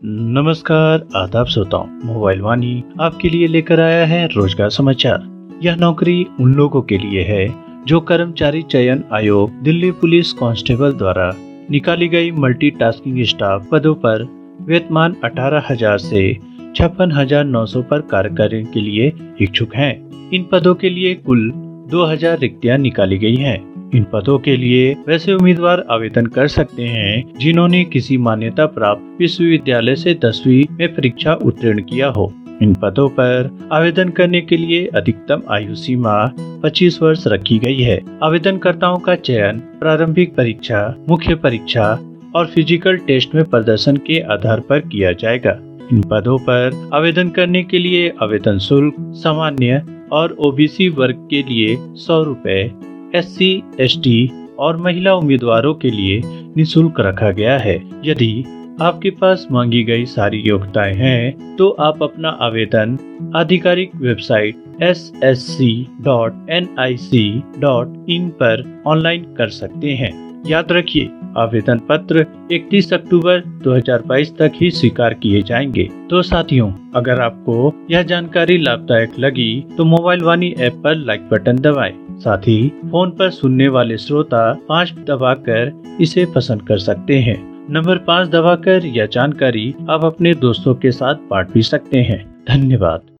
नमस्कार, आदाब श्रोताओं। मोबाइल वाणी आपके लिए लेकर आया है रोजगार समाचार। यह नौकरी उन लोगों के लिए है जो कर्मचारी चयन आयोग दिल्ली पुलिस कांस्टेबल द्वारा निकाली गई मल्टीटास्किंग स्टाफ पदों पर वेतनमान 18,000 से 56,900 पर कार्य करने के लिए इच्छुक हैं। इन पदों के लिए कुल 2,000 रिक्तियां निकाली गई हैं। इन पदों के लिए वैसे उम्मीदवार आवेदन कर सकते हैं जिन्होंने किसी मान्यता प्राप्त विश्वविद्यालय से 10वीं में परीक्षा उत्तीर्ण किया हो। इन पदों पर आवेदन करने के लिए अधिकतम आयु सीमा 25 वर्ष रखी गई है। आवेदनकर्ताओं का चयन प्रारंभिक परीक्षा, मुख्य परीक्षा और फिजिकल टेस्ट में प्रदर्शन के आधार पर किया जाएगा। इन पदों पर आवेदन करने के लिए आवेदन शुल्क सामान्य और ओबीसी वर्ग के लिए 100 रुपए, SC, ST और महिला उम्मीदवारों के लिए निःशुल्क रखा गया है। यदि आपके पास मांगी गई सारी योग्यताएं हैं तो आप अपना आवेदन आधिकारिक वेबसाइट ssc.nic.in पर ऑनलाइन कर सकते हैं। याद रखिए, आवेदन पत्र 31 अक्टूबर 2022 तक ही स्वीकार किए जाएंगे। तो साथियों, अगर आपको यह जानकारी लाभदायक लगी तो मोबाइल वाणी ऐप पर लाइक बटन दबाएं। साथ ही फोन पर सुनने वाले श्रोता 5 दबाकर इसे पसंद कर सकते हैं। नंबर 5 दबाकर यह जानकारी आप अपने दोस्तों के साथ बांट भी सकते हैं। धन्यवाद।